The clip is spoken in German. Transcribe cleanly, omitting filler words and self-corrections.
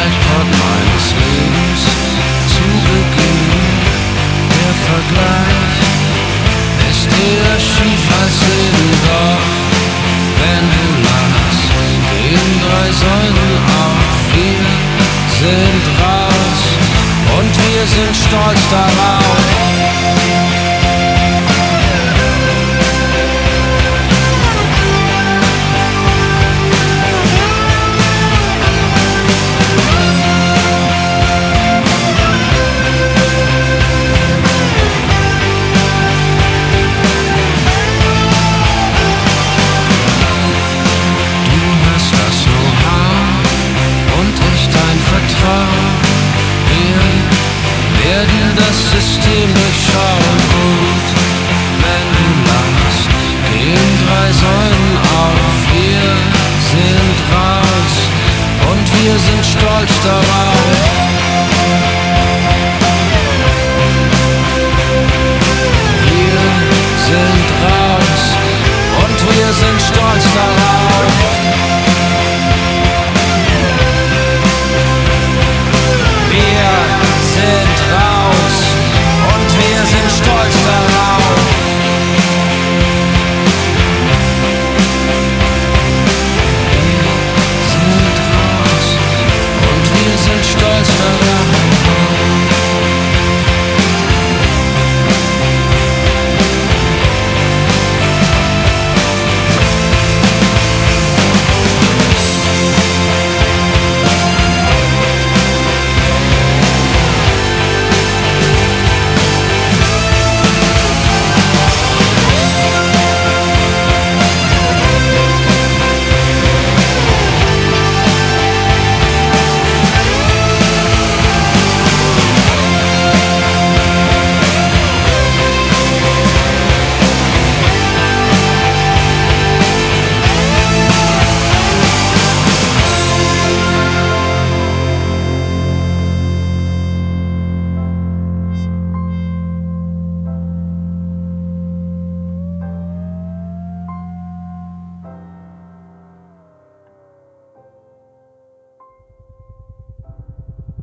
Jackpot meines Lebens zu Beginn. Der Vergleich ist eher schief als Leben, doch wenn du lachst, gehen 3 Säulen auf, wir sind raus und wir sind stolz darauf. Wir werden das System durchschauen und wenn du lachst, gehen 3 Säulen auf. Wir sind raus und wir sind stolz darauf.